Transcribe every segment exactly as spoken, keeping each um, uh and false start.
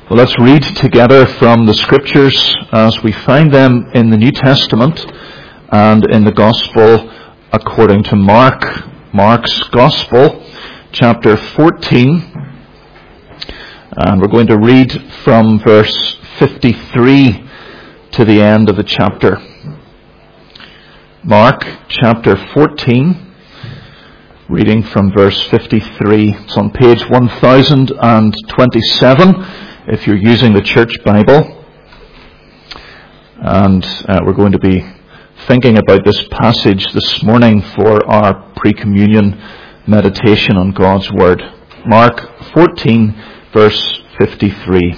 Well, let's read together from the Scriptures as we find them in the New Testament and in the Gospel according to Mark. Mark's Gospel, chapter fourteen. And we're going to read from verse fifty-three to the end of the chapter. Mark, chapter fourteen, reading from verse fifty-three. It's on page one thousand twenty-seven. If you're using the church Bible. And uh, we're going to be thinking about this passage this morning for our pre-communion meditation on God's Word. Mark fourteen, verse fifty-three.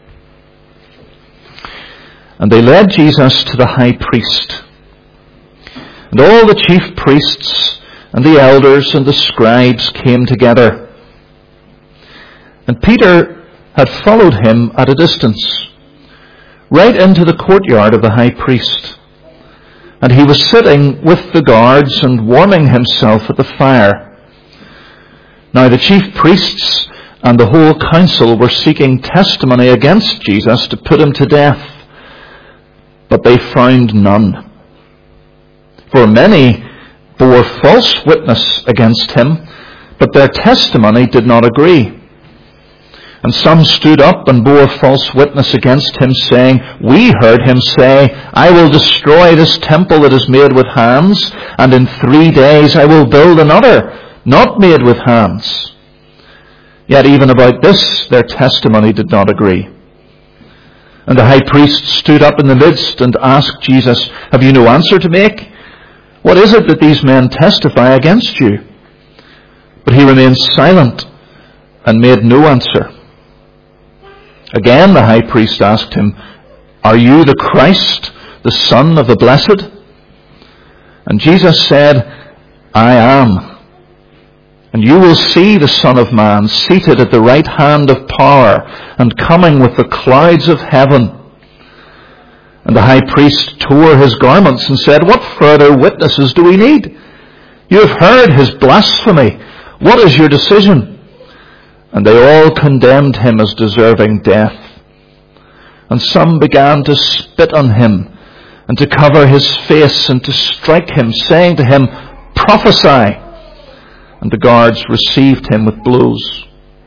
And they led Jesus to the high priest. And all the chief priests and the elders and the scribes came together. And Peter had followed him at a distance, right into the courtyard of the high priest. And he was sitting with the guards and warming himself at the fire. Now the chief priests and the whole council were seeking testimony against Jesus to put him to death, but they found none. For many bore false witness against him, but their testimony did not agree. And some stood up and bore false witness against him, saying, We heard him say, I will destroy this temple that is made with hands, and in three days I will build another, not made with hands. Yet even about this their testimony did not agree. And the high priest stood up in the midst and asked Jesus, Have you no answer to make? What is it that these men testify against you? But he remained silent and made no answer. Again the high priest asked him, Are you the Christ, the Son of the Blessed? And Jesus said, I am. And you will see the Son of Man seated at the right hand of power and coming with the clouds of heaven. And the high priest tore his garments and said, What further witnesses do we need? You have heard his blasphemy. What is your decision? And they all condemned him as deserving death. And some began to spit on him and to cover his face and to strike him, saying to him, Prophesy! And the guards received him with blows.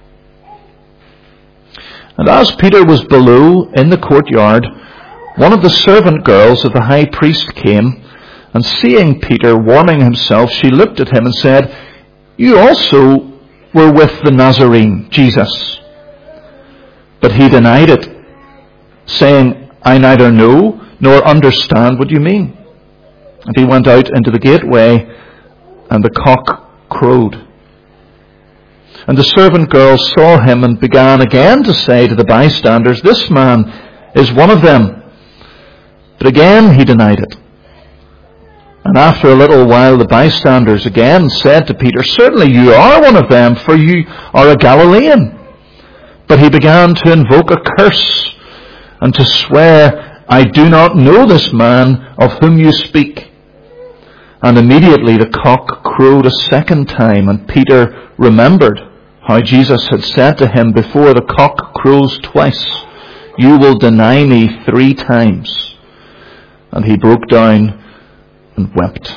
And as Peter was below in the courtyard, one of the servant girls of the high priest came, and seeing Peter warming himself, she looked at him and said, You also were with the Nazarene, Jesus. But he denied it, saying, I neither know nor understand what you mean. And he went out into the gateway, and the cock crowed. And the servant girl saw him and began again to say to the bystanders, This man is one of them. But again he denied it. And after a little while the bystanders again said to Peter, Certainly you are one of them, for you are a Galilean. But he began to invoke a curse and to swear, I do not know this man of whom you speak. And immediately the cock crowed a second time, and Peter remembered how Jesus had said to him, Before the cock crows twice, you will deny me three times. And he broke down and wept.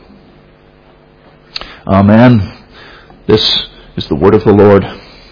Amen. This is the word of the Lord.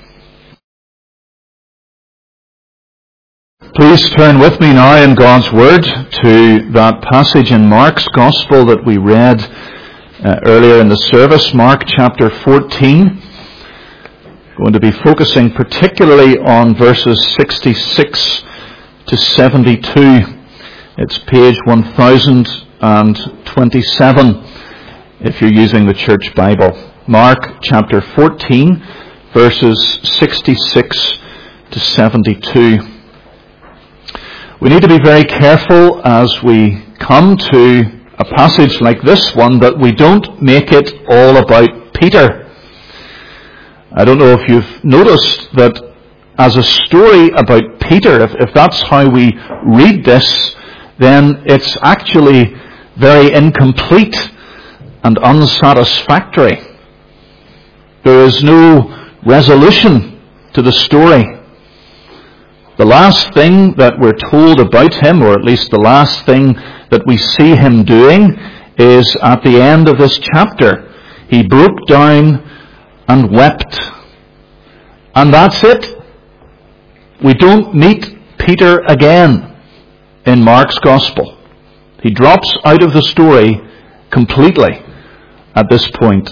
Please turn with me now in God's Word to that passage in Mark's Gospel that we read uh, earlier in the service, Mark chapter fourteen. I'm going to be focusing particularly on verses sixty-six to seventy-two. It's page one thousand twenty-seven if you're using the church Bible. Mark chapter fourteen, verses sixty-six to seventy-two. We need to be very careful as we come to a passage like this one that we don't make it all about Peter. I don't know if you've noticed that as a story about Peter, if, if that's how we read this, then it's actually very incomplete and unsatisfactory. There is no resolution to the story. The last thing that we're told about him, or at least the last thing that we see him doing, is at the end of this chapter. He broke down and wept. And that's it. We don't meet Peter again in Mark's Gospel. He drops out of the story completely at this point.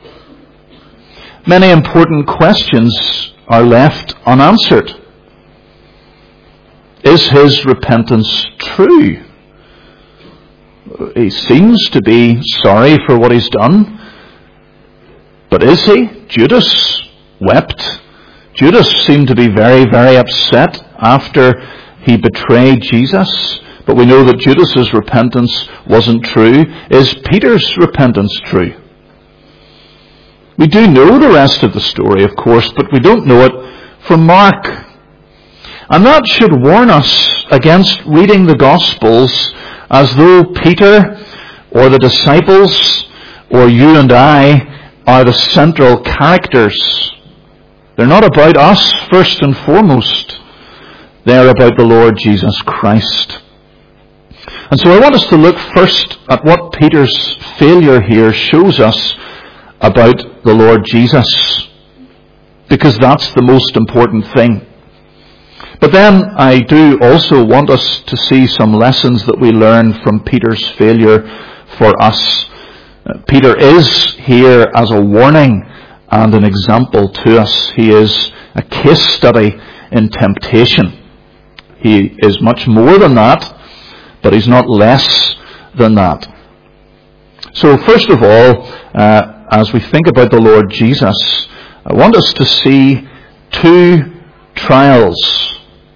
Many important questions are left unanswered. Is his repentance true? He seems to be sorry for what he's done. But is he? Judas wept. Judas seemed to be very, very upset after he betrayed Jesus. But we know that Judas's repentance wasn't true. Is Peter's repentance true? We do know the rest of the story, of course, but we don't know it from Mark. And that should warn us against reading the Gospels as though Peter or the disciples or you and I are the central characters. They're not about us first and foremost. They're about the Lord Jesus Christ. And so I want us to look first at what Peter's failure here shows us about the Lord Jesus, because that's the most important thing. But then I do also want us to see some lessons that we learn from Peter's failure for us. Uh, Peter is here as a warning and an example to us. He is a case study in temptation. He is much more than that, but he's not less than that. So first of all, uh, as we think about the Lord Jesus, I want us to see two trials.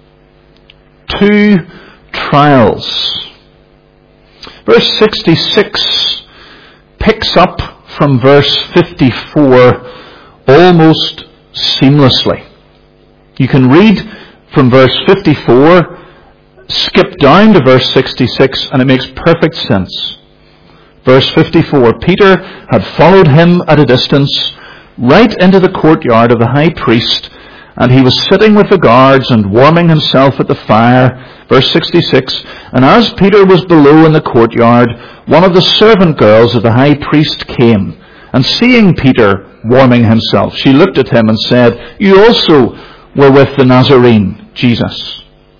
Two trials. Verse sixty-six picks up from verse fifty-four almost seamlessly. You can read from verse fifty-four, skip down to verse sixty-six, and it makes perfect sense. Verse fifty-four, Peter had followed him at a distance right into the courtyard of the high priest, and he was sitting with the guards and warming himself at the fire. Verse sixty-six, and as Peter was below in the courtyard, one of the servant girls of the high priest came, and seeing Peter warming himself, she looked at him and said, "You also were with the Nazarene, Jesus."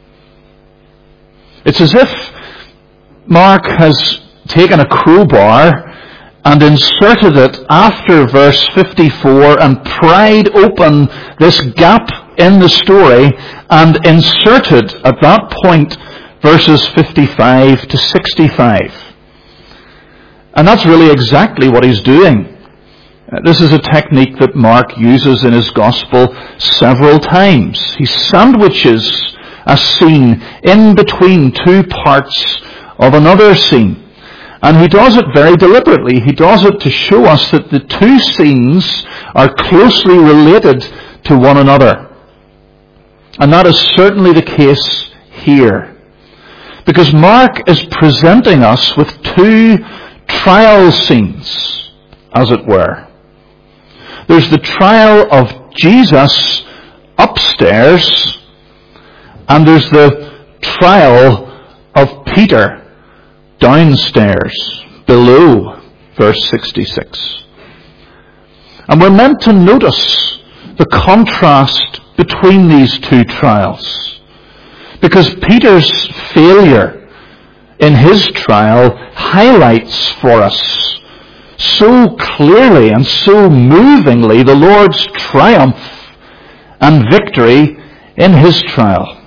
It's as if Mark has taken a crowbar and inserted it after verse fifty-four and pried open this gap in the story and inserted at that point verses fifty-five to sixty-five. And that's really exactly what he's doing. This is a technique that Mark uses in his gospel several times. He sandwiches a scene in between two parts of another scene. And he does it very deliberately. He does it to show us that the two scenes are closely related to one another. And that is certainly the case here. Because Mark is presenting us with two trial scenes, as it were. There's the trial of Jesus upstairs, and there's the trial of Peter downstairs, below verse sixty-six. And we're meant to notice the contrast between these two trials, because Peter's failure in his trial highlights for us so clearly and so movingly the Lord's triumph and victory in his trial.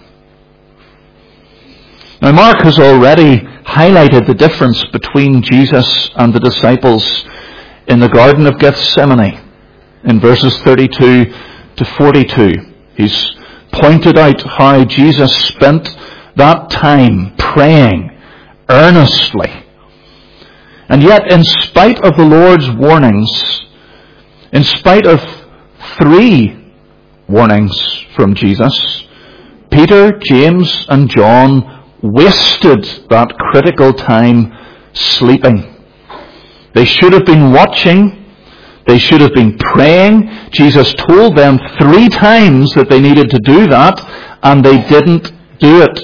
Now, Mark has already highlighted the difference between Jesus and the disciples in the Garden of Gethsemane in verses thirty-two to forty-two. He's pointed out how Jesus spent that time praying earnestly. And yet, in spite of the Lord's warnings, in spite of three warnings from Jesus, Peter, James, and John wasted that critical time sleeping. They should have been watching. They should have been praying. Jesus told them three times that they needed to do that, and they didn't do it.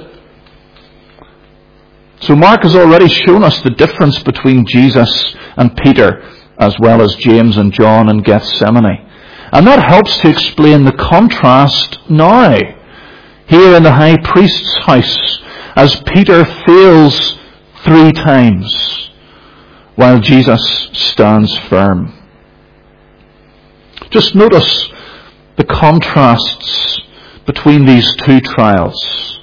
So Mark has already shown us the difference between Jesus and Peter, as well as James and John in Gethsemane. And that helps to explain the contrast now, here in the high priest's house, as Peter fails three times, while Jesus stands firm. Just notice the contrasts between these two trials.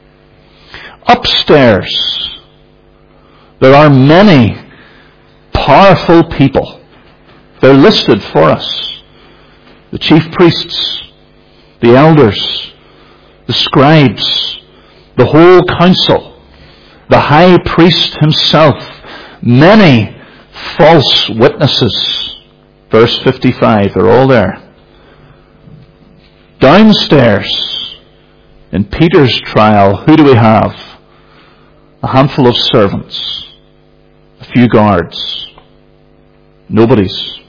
Upstairs, there are many powerful people. They're listed for us. The chief priests, the elders, the scribes, the whole council, the high priest himself, many false witnesses. Verse fifty-five, they're all there. Downstairs, in Peter's trial, who do we have? A handful of servants, a few guards, nobody's.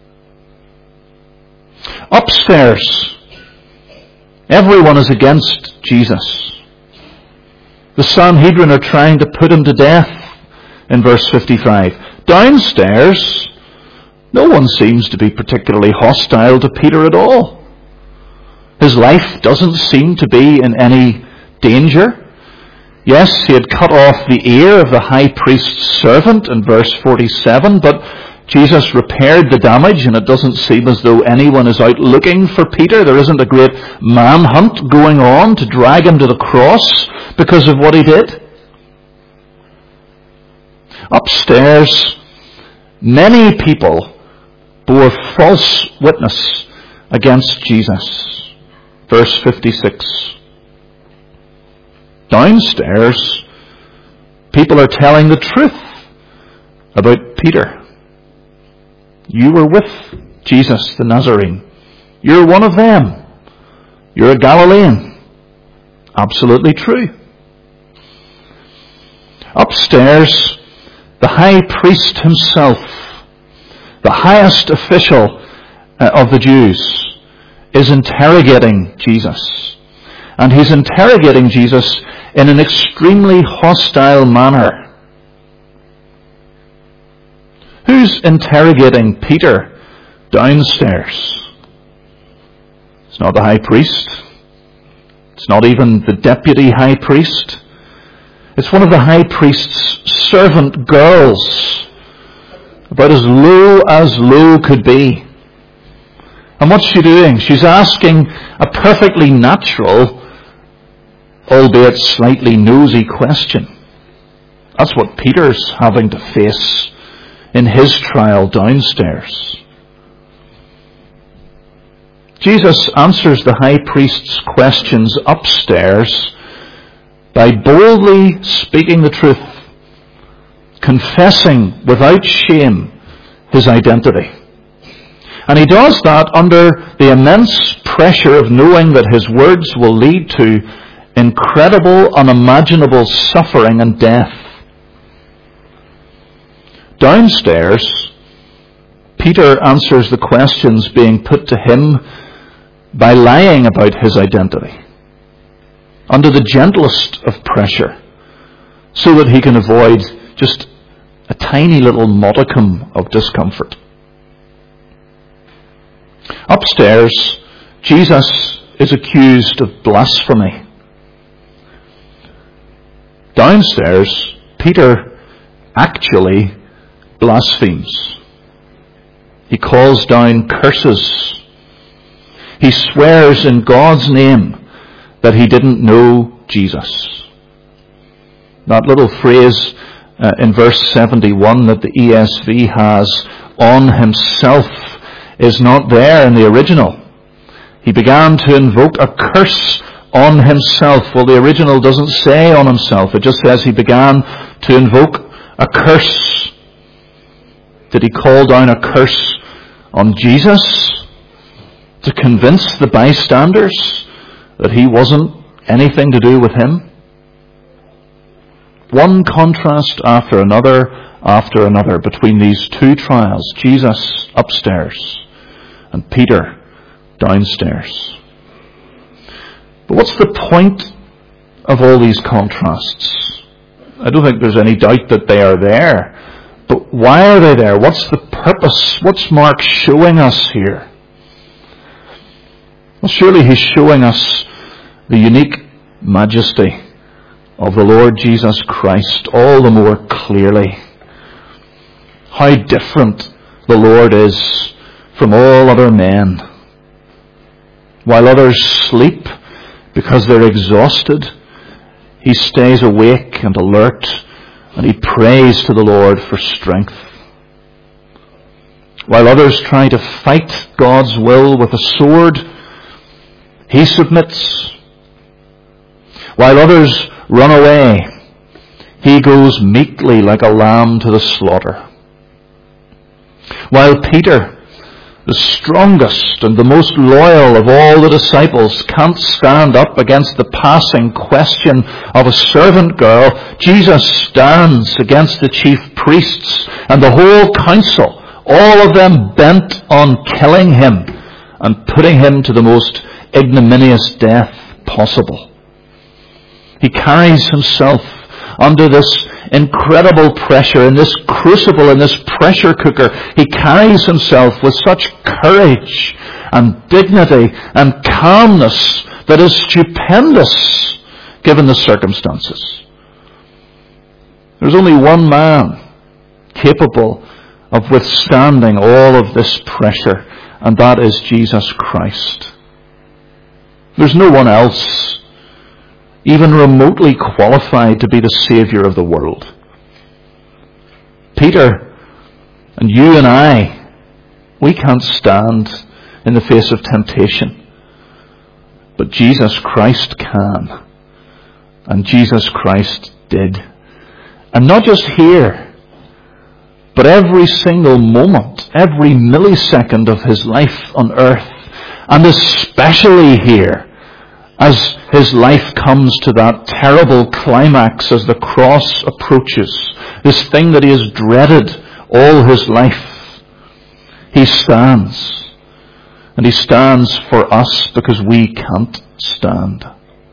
Upstairs, everyone is against Jesus. The Sanhedrin are trying to put him to death in verse fifty-five. Downstairs, no one seems to be particularly hostile to Peter at all. His life doesn't seem to be in any danger. Yes, he had cut off the ear of the high priest's servant in verse forty-seven, but Jesus repaired the damage, and it doesn't seem as though anyone is out looking for Peter. There isn't a great manhunt going on to drag him to the cross because of what he did. Upstairs, many people bore false witness against Jesus. Verse fifty-six. Downstairs, people are telling the truth about Peter. You were with Jesus the Nazarene. You're one of them. You're a Galilean. Absolutely true. Upstairs, the high priest himself, the highest official uh, of the Jews, is interrogating Jesus. And he's interrogating Jesus in an extremely hostile manner. Who's interrogating Peter downstairs? It's not the high priest. It's not even the deputy high priest. It's one of the high priest's servant girls, about as low as low could be. And what's she doing? She's asking a perfectly natural, albeit slightly nosy question. That's what Peter's having to face in his trial downstairs. Jesus answers the high priest's questions upstairs by boldly speaking the truth, confessing without shame his identity. And he does that under the immense pressure of knowing that his words will lead to incredible, unimaginable suffering and death. Downstairs, Peter answers the questions being put to him by lying about his identity, under the gentlest of pressure, so that he can avoid just a tiny little modicum of discomfort. Upstairs, Jesus is accused of blasphemy. Downstairs, Peter actually blasphemes. He calls down curses. He swears in God's name that he didn't know Jesus. That little phrase uh, in verse seventy-one that the E S V has, on himself, is not there in the original. He began to invoke a curse on himself. Well, the original doesn't say on himself. It just says he began to invoke a curse. Did he call down a curse on Jesus to convince the bystanders that he wasn't anything to do with him? One contrast after another after another between these two trials, Jesus upstairs and Peter downstairs. But what's the point of all these contrasts? I don't think there's any doubt that they are there. But why are they there? What's the purpose? What's Mark showing us here? Well, surely he's showing us the unique majesty of the Lord Jesus Christ all the more clearly. How different the Lord is from all other men. While others sleep because they're exhausted, he stays awake and alert, and he prays to the Lord for strength. While others try to fight God's will with a sword, he submits. While others run away, he goes meekly like a lamb to the slaughter. While Peter, the strongest and the most loyal of all the disciples, can't stand up against the passing question of a servant girl, Jesus stands against the chief priests and the whole council, all of them bent on killing him and putting him to the most ignominious death possible. He carries himself under this incredible pressure, in this crucible, in this pressure cooker. He carries himself with such courage and dignity and calmness that is stupendous given the circumstances. There's only one man capable of withstanding all of this pressure, and that is Jesus Christ. There's no one else even remotely qualified to be the Saviour of the world. Peter and you and I, we can't stand in the face of temptation. But Jesus Christ can. And Jesus Christ did. And not just here, but every single moment, every millisecond of his life on earth, and especially here, as his life comes to that terrible climax as the cross approaches, this thing that he has dreaded all his life, he stands. And he stands for us because we can't stand.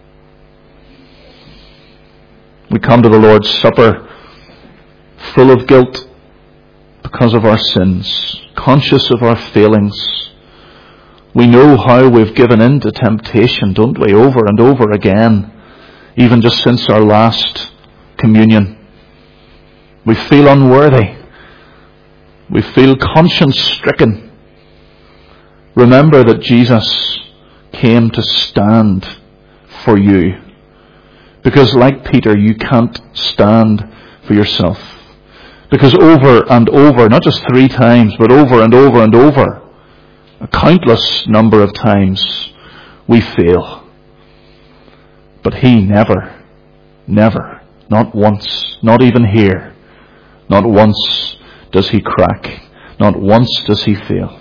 We come to the Lord's Supper full of guilt because of our sins, conscious of our failings. We know how we've given in to temptation, don't we, over and over again, even just since our last communion. We feel unworthy. We feel conscience-stricken. Remember that Jesus came to stand for you. Because like Peter, you can't stand for yourself. Because over and over, not just three times, but over and over and over, a countless number of times, we fail. But he never, never, not once, not even here, not once does he crack. Not once does he fail.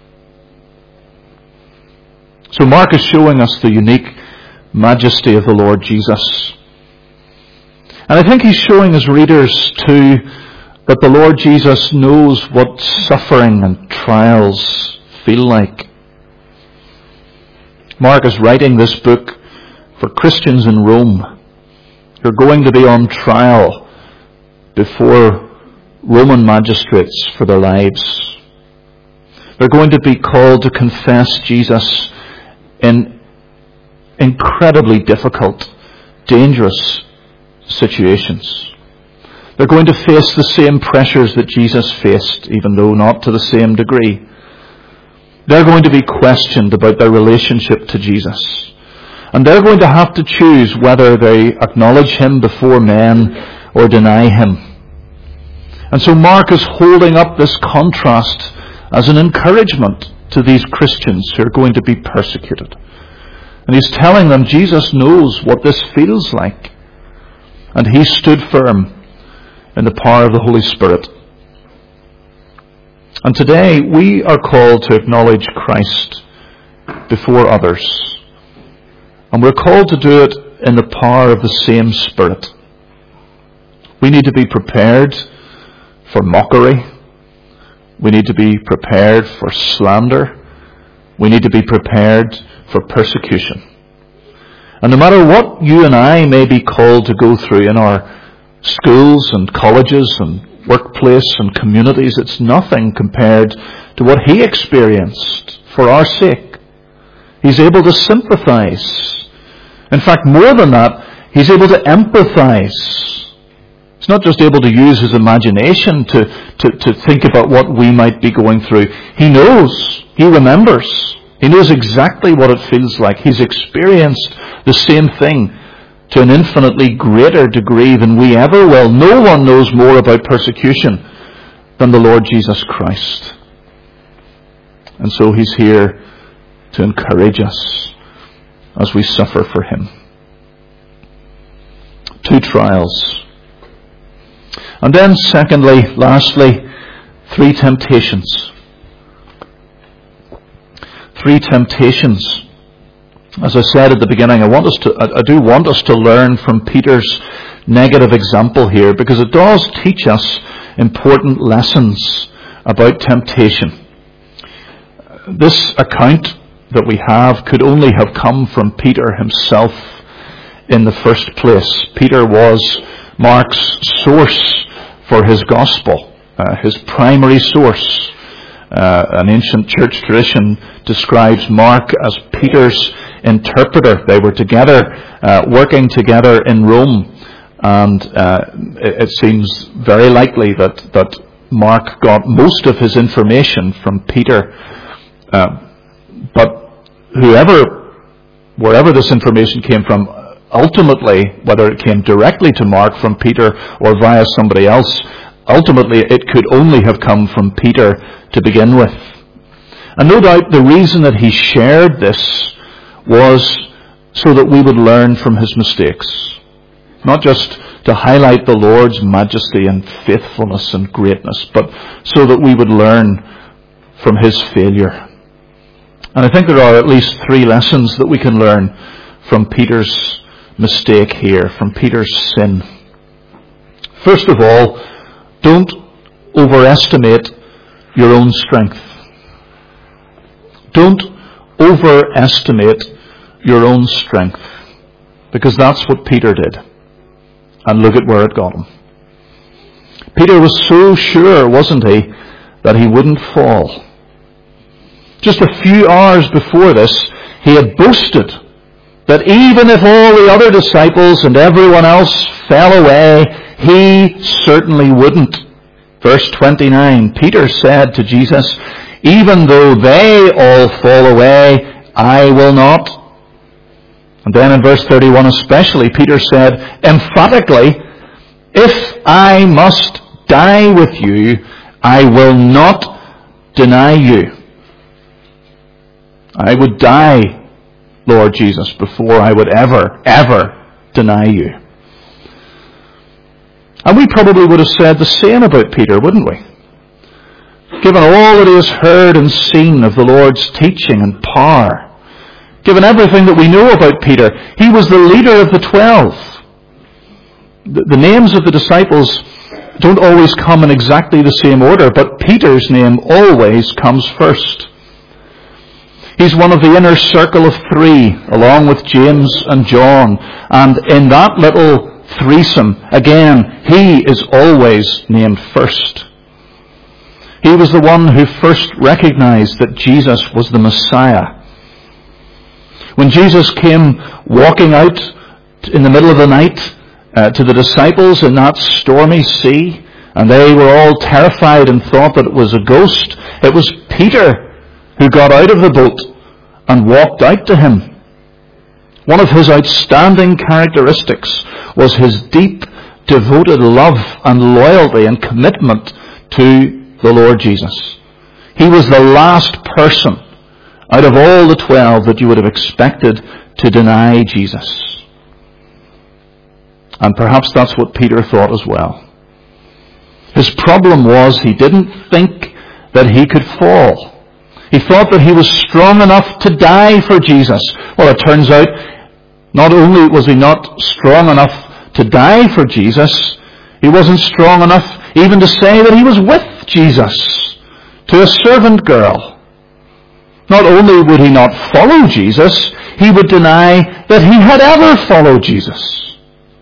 So Mark is showing us the unique majesty of the Lord Jesus. And I think he's showing his readers too that the Lord Jesus knows what suffering and trials feel like. Mark is writing this book for Christians in Rome who are going to be on trial before Roman magistrates for their lives. They're going to be called to confess Jesus in incredibly difficult, dangerous situations. They're going to face the same pressures that Jesus faced, even though not to the same degree. They're going to be questioned about their relationship to Jesus. And they're going to have to choose whether they acknowledge him before men or deny him. And so Mark is holding up this contrast as an encouragement to these Christians who are going to be persecuted. And he's telling them Jesus knows what this feels like. And he stood firm in the power of the Holy Spirit. And today we are called to acknowledge Christ before others. And we're called to do it in the power of the same Spirit. We need to be prepared for mockery. We need to be prepared for slander. We need to be prepared for persecution. And no matter what you and I may be called to go through in our schools and colleges and workplace and communities, it's nothing compared to what he experienced for our sake. He's able to sympathize. In fact, more than that, he's able to empathize. He's not just able to use his imagination to, to, to think about what we might be going through. He knows. He remembers. He knows exactly what it feels like. He's experienced the same thing to an infinitely greater degree than we ever will. No one knows more about persecution than the Lord Jesus Christ. And so he's here to encourage us as we suffer for him. Two trials. And then secondly, lastly, three temptations. Three temptations. As I said at the beginning, I want us to, I do want us to learn from Peter's negative example here, because it does teach us important lessons about temptation. This account that we have could only have come from Peter himself in the first place. Peter was Mark's source for his gospel, uh, his primary source. Uh, an ancient church tradition describes Mark as Peter's interpreter. They were together, uh, working together in Rome, and uh, it, it seems very likely that, that Mark got most of his information from Peter. Uh, but whoever, wherever this information came from, ultimately, whether it came directly to Mark from Peter or via somebody else, ultimately it could only have come from Peter to begin with. And no doubt the reason that he shared this was so that we would learn from his mistakes. Not just to highlight the Lord's majesty and faithfulness and greatness, but so that we would learn from his failure. And I think there are at least three lessons that we can learn from Peter's mistake here, from Peter's sin. First of all, don't overestimate your own strength. Don't overestimate your own strength, because that's what Peter did. And look at where it got him. Peter was so sure, wasn't he, that he wouldn't fall. Just a few hours before this, he had boasted that even if all the other disciples and everyone else fell away, he certainly wouldn't. Verse twenty-nine, Peter said to Jesus, "Even though they all fall away, I will not." And then in verse thirty-one especially, Peter said emphatically, "If I must die with you, I will not deny you." I would die, Lord Jesus, before I would ever, ever deny you. And we probably would have said the same about Peter, wouldn't we? Given all that he has heard and seen of the Lord's teaching and power, given everything that we know about Peter, he was the leader of the twelve. The, the names of the disciples don't always come in exactly the same order, but Peter's name always comes first. He's one of the inner circle of three, along with James and John. And in that little threesome, again, he is always named first. He was the one who first recognized that Jesus was the Messiah. When Jesus came walking out in the middle of the night uh, to the disciples in that stormy sea, and they were all terrified and thought that it was a ghost, it was Peter who got out of the boat and walked out to him. One of his outstanding characteristics was his deep, devoted love and loyalty and commitment to the Lord Jesus. He was the last person out of all the twelve that you would have expected to deny Jesus. And perhaps that's what Peter thought as well. His problem was he didn't think that he could fall. He thought that he was strong enough to die for Jesus. Well, it turns out, not only was he not strong enough to die for Jesus, he wasn't strong enough even to say that he was with Jesus to a servant girl. Not only would he not follow Jesus, he would deny that he had ever followed Jesus.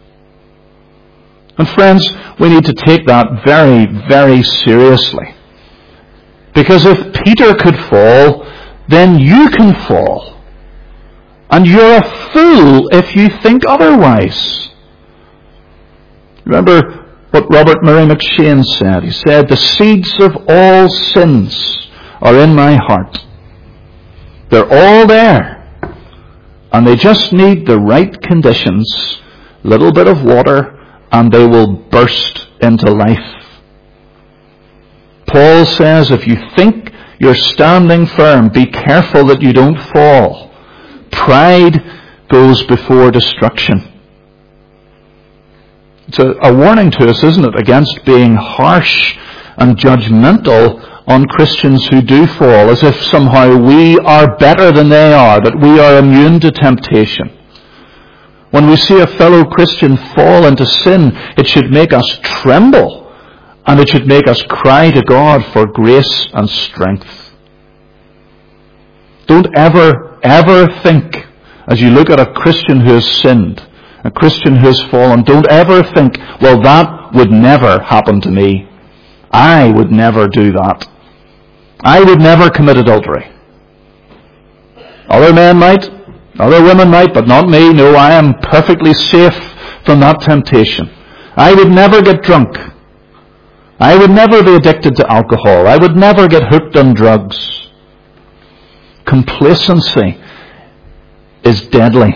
And friends, we need to take that very, very seriously. Because if Peter could fall, then you can fall. And you're a fool if you think otherwise. Remember what Robert Murray McShane said. He said, "The seeds of all sins are in my heart. They're all there. And they just need the right conditions, a little bit of water, and they will burst into life." Paul says, if you think you're standing firm, be careful that you don't fall. Pride goes before destruction. It's a, a warning to us, isn't it, against being harsh and judgmental on Christians who do fall, as if somehow we are better than they are, that we are immune to temptation. When we see a fellow Christian fall into sin, it should make us tremble, and it should make us cry to God for grace and strength. Don't ever, ever think, as you look at a Christian who has sinned, a Christian who has fallen, don't ever think, well, that would never happen to me. I would never do that. I would never commit adultery. Other men might, other women might, but not me. No, I am perfectly safe from that temptation. I would never get drunk. I would never be addicted to alcohol. I would never get hooked on drugs. Complacency is deadly.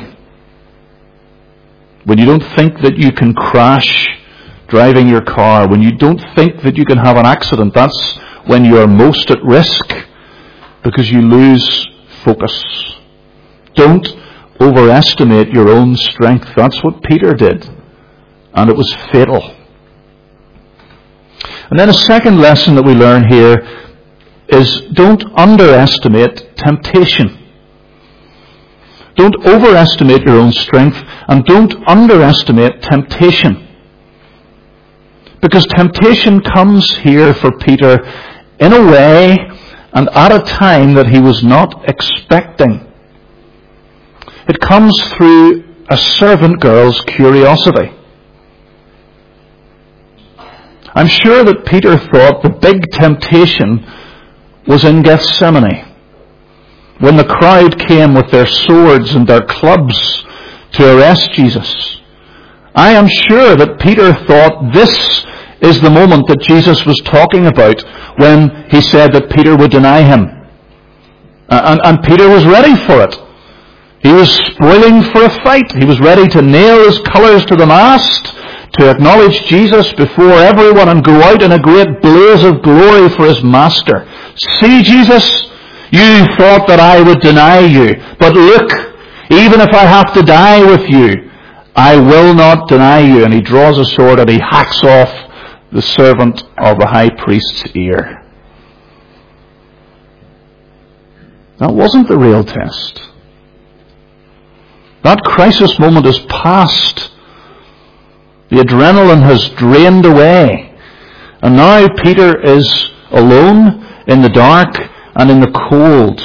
When you don't think that you can crash driving your car, when you don't think that you can have an accident, that's when you're most at risk, because you lose focus. Don't overestimate your own strength. That's what Peter did, and it was fatal. And then a second lesson that we learn here is don't underestimate temptation. Don't overestimate your own strength, and don't underestimate temptation. Because temptation comes here for Peter in a way and at a time that he was not expecting. It comes through a servant girl's curiosity. I'm sure that Peter thought the big temptation was in Gethsemane, when the crowd came with their swords and their clubs to arrest Jesus. I am sure that Peter thought this is the moment that Jesus was talking about when he said that Peter would deny him. And, and Peter was ready for it. He was spoiling for a fight. He was ready to nail his colours to the mast, to acknowledge Jesus before everyone and go out in a great blaze of glory for his master. See, Jesus, you thought that I would deny you, but look, even if I have to die with you, I will not deny you. And he draws a sword and he hacks off the servant of the high priest's ear. That wasn't the real test. That crisis moment is past. The adrenaline has drained away. And now Peter is alone in the dark and in the cold.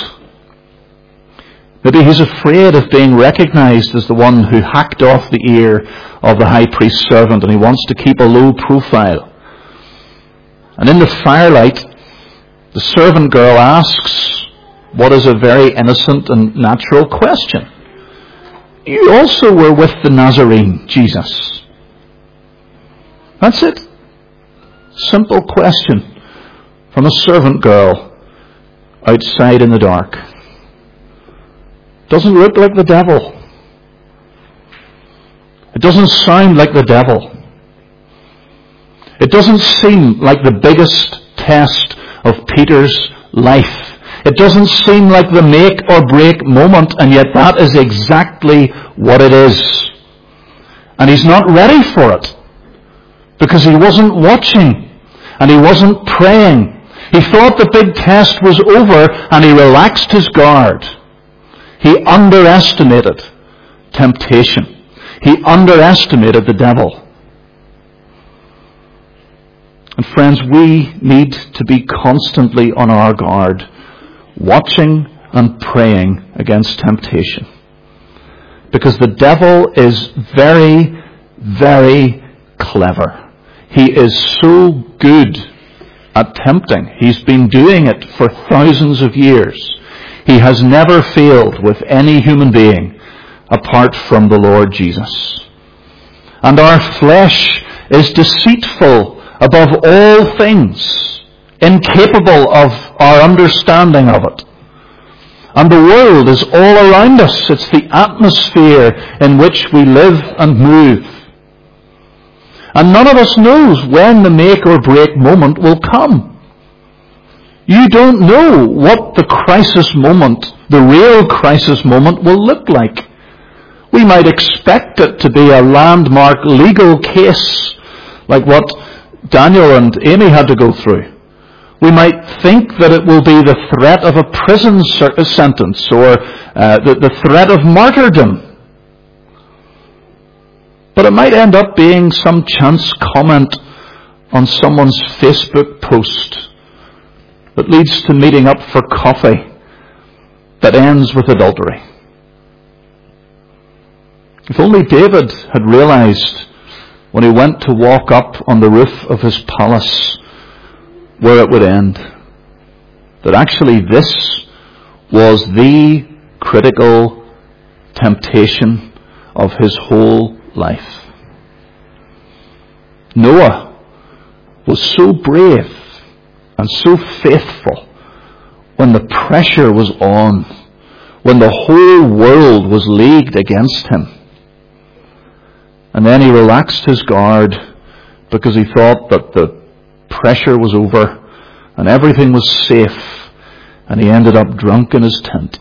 Maybe he's afraid of being recognized as the one who hacked off the ear of the high priest's servant, and he wants to keep a low profile. And in the firelight, the servant girl asks what is a very innocent and natural question. You also were with the Nazarene, Jesus. That's it. Simple question from a servant girl outside in the dark. Doesn't look like the devil. It doesn't sound like the devil. It doesn't seem like the biggest test of Peter's life. It doesn't seem like the make or break moment, and yet that is exactly what it is. And he's not ready for it, because he wasn't watching and he wasn't praying. He thought the big test was over and he relaxed his guard. He underestimated temptation. He underestimated the devil. And Friends, we need to be constantly on our guard, watching and praying against temptation. Because the devil is very, very clever. He is so good at tempting. He's been doing it for thousands of years. He has never failed with any human being apart from the Lord Jesus. And our flesh is deceitful above all things, incapable of our understanding of it. And the world is all around us. It's the atmosphere in which we live and move. And none of us knows when the make or break moment will come. You don't know what the crisis moment, the real crisis moment, will look like. We might expect it to be a landmark legal case, like what Daniel and Amy had to go through. We might think that it will be the threat of a prison sentence or uh, the, the threat of martyrdom. But it might end up being some chance comment on someone's Facebook post that leads to meeting up for coffee that ends with adultery. If only David had realized when he went to walk up on the roof of his palace where it would end, that actually this was the critical temptation of his whole life. Noah was so brave and so faithful when the pressure was on, when the whole world was leagued against him. And then he relaxed his guard because he thought that the pressure was over and everything was safe, and he ended up drunk in his tent.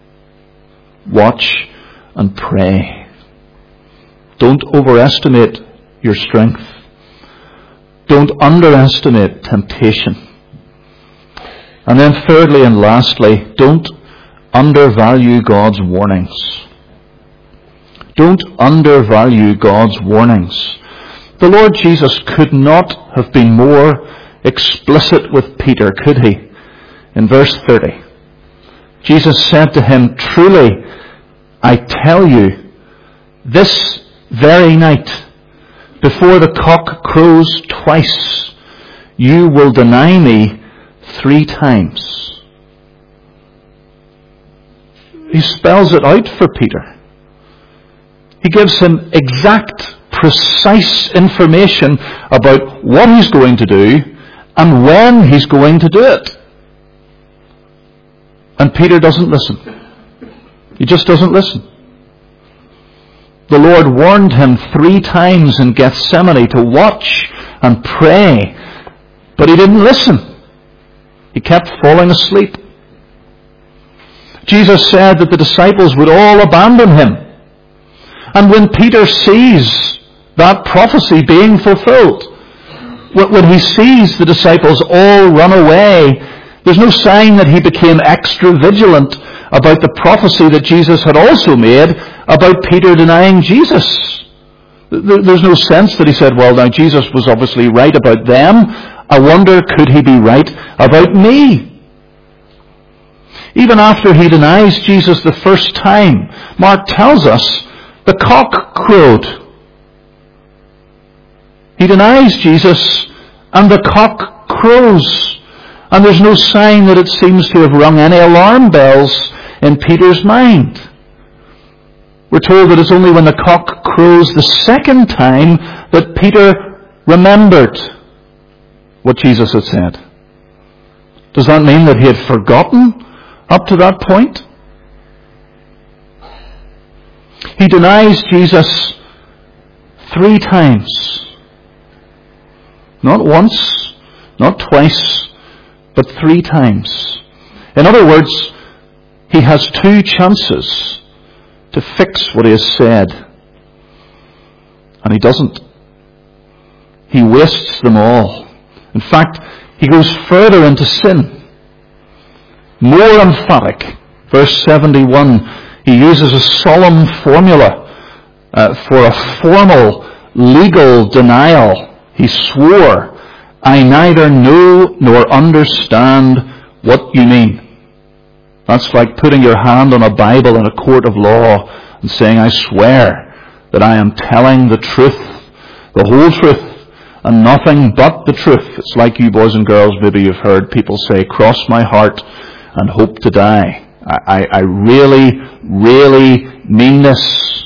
Watch and pray. Don't overestimate your strength. Don't underestimate temptation. And then thirdly and lastly, don't undervalue God's warnings. Don't undervalue God's warnings. The Lord Jesus could not have been more explicit with Peter, could he? In verse thirty, Jesus said to him, "Truly, I tell you, this very night, before the cock crows twice, you will deny me three times." He spells it out for Peter. He gives him exact, precise information about what he's going to do and when he's going to do it. And Peter doesn't listen. He just doesn't listen. The Lord warned him three times in Gethsemane to watch and pray, but he didn't listen. He kept falling asleep. Jesus said that the disciples would all abandon him. And when Peter sees that prophecy being fulfilled, when he sees the disciples all run away, there's no sign that he became extra vigilant about the prophecy that Jesus had also made about Peter denying Jesus. There's no sense that he said, well, now Jesus was obviously right about them. I wonder, could he be right about me? Even after he denies Jesus the first time, Mark tells us the cock crowed. He denies Jesus and the cock crows. And there's no sign that it seems to have rung any alarm bells in Peter's mind. We're told that it's only when the cock crows the second time that Peter remembered what Jesus had said. Does that mean that he had forgotten up to that point? He denies Jesus three times. Not once, not twice, but three times. In other words, he has two chances to fix what he has said. And he doesn't. He wastes them all. In fact, he goes further into sin. More emphatic. Verse seventy-one, he uses a solemn formula uh, for a formal, legal denial. He swore I neither know nor understand what you mean. That's like putting your hand on a Bible in a court of law and saying, I swear that I am telling the truth, the whole truth, and nothing but the truth. It's like you boys and girls, maybe you've heard people say, cross my heart and hope to die. I, I, I really, really mean this.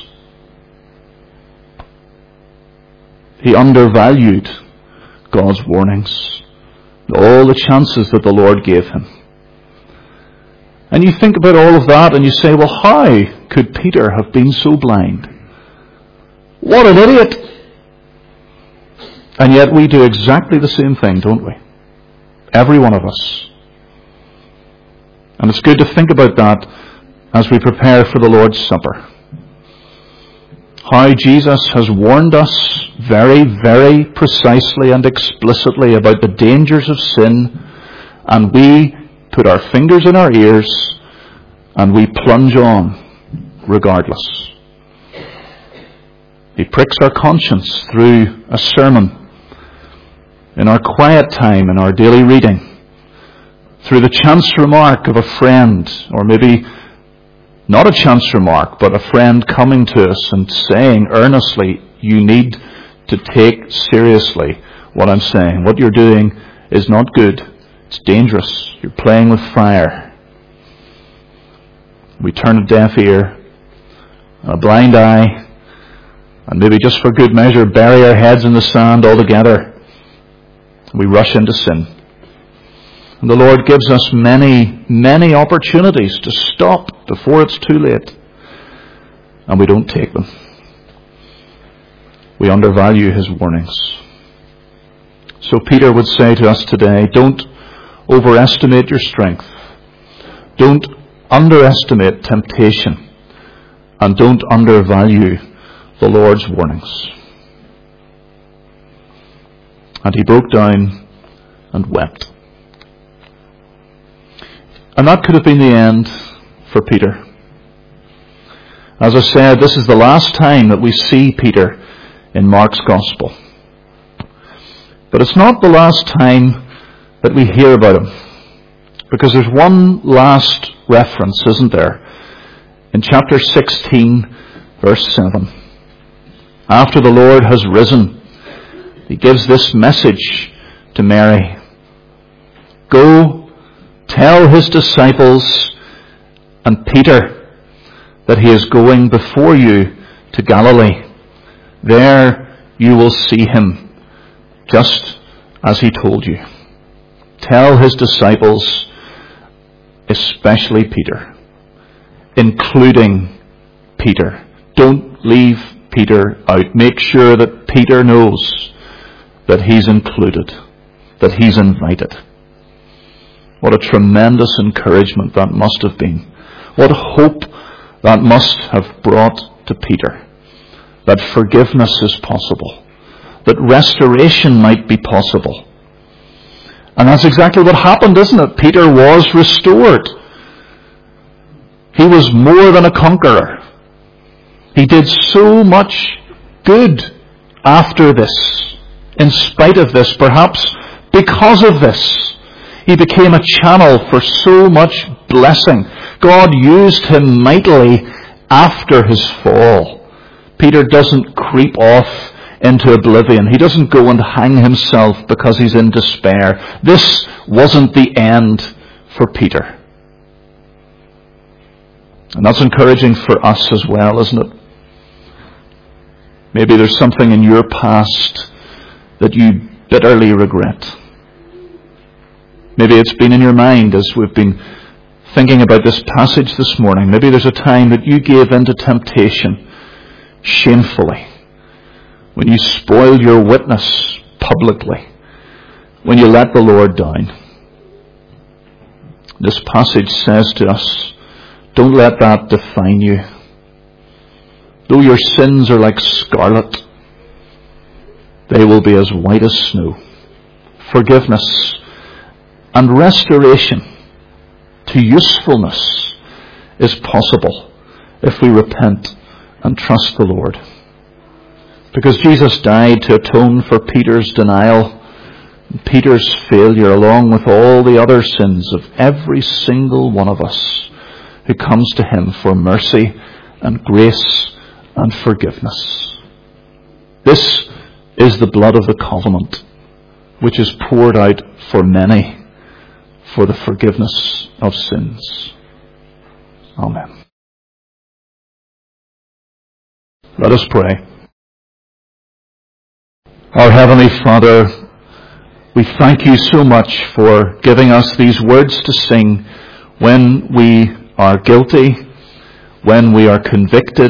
He undervalued God's warnings, all the chances that the Lord gave him. And you think about all of that and you say, well, how could Peter have been so blind? What an idiot! And yet we do exactly the same thing, don't we? Every one of us. And it's good to think about that as we prepare for the Lord's Supper. How Jesus has warned us very, very precisely and explicitly about the dangers of sin, and we put our fingers in our ears and we plunge on regardless. He pricks our conscience through a sermon, in our quiet time, in our daily reading, through the chance remark of a friend, or maybe not a chance remark, but a friend coming to us and saying earnestly, you need to take seriously what I'm saying. What you're doing is not good. It's dangerous. You're playing with fire. We turn a deaf ear, a blind eye, and maybe just for good measure bury our heads in the sand altogether. We rush into sin. And the Lord gives us many, many opportunities to stop before it's too late. And we don't take them. We undervalue his warnings. So Peter would say to us today, don't overestimate your strength. Don't underestimate temptation. And don't undervalue the Lord's warnings. And he broke down and wept. And that could have been the end for Peter. As I said, this is the last time that we see Peter in Mark's Gospel. But it's not the last time that we hear about him. Because there's one last reference, isn't there? In chapter sixteen, verse seven. After the Lord has risen, he gives this message to Mary. Go, tell his disciples and Peter that he is going before you to Galilee. There you will see him, just as he told you. Tell his disciples, especially Peter, including Peter. Don't leave Peter out. Make sure that Peter knows that he's included, that he's invited. What a tremendous encouragement that must have been. What hope that must have brought to Peter. That forgiveness is possible. That restoration might be possible. And that's exactly what happened, isn't it? Peter was restored. He was more than a conqueror. He did so much good after this. In spite of this, perhaps because of this. He became a channel for so much blessing. God used him mightily after his fall. Peter doesn't creep off into oblivion. He doesn't go and hang himself because he's in despair. This wasn't the end for Peter. And that's encouraging for us as well, isn't it? Maybe there's something in your past that you bitterly regret. Maybe it's been in your mind as we've been thinking about this passage this morning. Maybe there's a time that you gave in to temptation shamefully. When you spoiled your witness publicly. When you let the Lord down. This passage says to us, don't let that define you. Though your sins are like scarlet, they will be as white as snow. Forgiveness and restoration to usefulness is possible if we repent and trust the Lord. Because Jesus died to atone for Peter's denial, Peter's failure, along with all the other sins of every single one of us who comes to him for mercy and grace and forgiveness. This is the blood of the covenant, which is poured out for many for the forgiveness of sins. Amen. Let us pray. Our Heavenly Father, we thank you so much for giving us these words to sing when we are guilty, when we are convicted,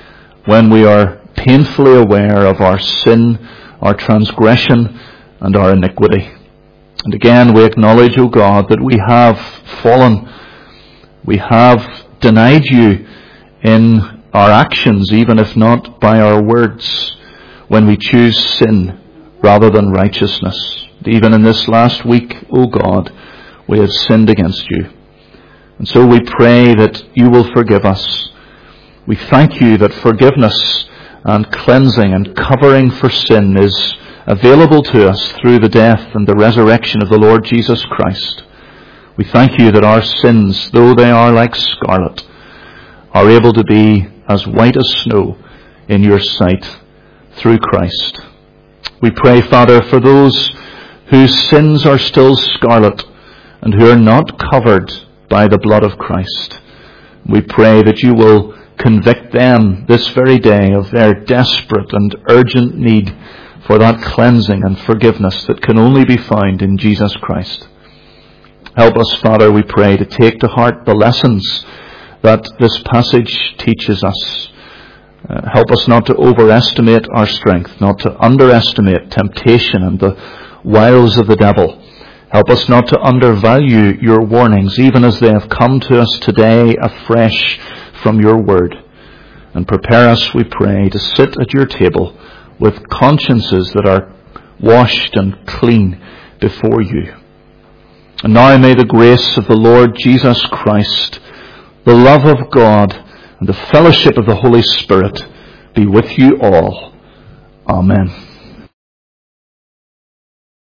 when we are painfully aware of our sin, our transgression, and our iniquity. And again, we acknowledge, O God, that we have fallen. We have denied you in our actions, even if not by our words, when we choose sin rather than righteousness. Even in this last week, O God, we have sinned against you. And so we pray that you will forgive us. We thank you that forgiveness and cleansing and covering for sin is available to us through the death and the resurrection of the Lord Jesus Christ. We thank you that our sins, though they are like scarlet, are able to be as white as snow in your sight through Christ. We pray, Father, for those whose sins are still scarlet and who are not covered by the blood of Christ. We pray that you will convict them this very day of their desperate and urgent need for that cleansing and forgiveness that can only be found in Jesus Christ. Help us, Father, we pray, to take to heart the lessons that this passage teaches us. Uh, help us not to overestimate our strength, not to underestimate temptation and the wiles of the devil. Help us not to undervalue your warnings, even as they have come to us today afresh from your word. And prepare us, we pray, to sit at your table with consciences that are washed and clean before you. And now may the grace of the Lord Jesus Christ, the love of God, and the fellowship of the Holy Spirit be with you all. Amen.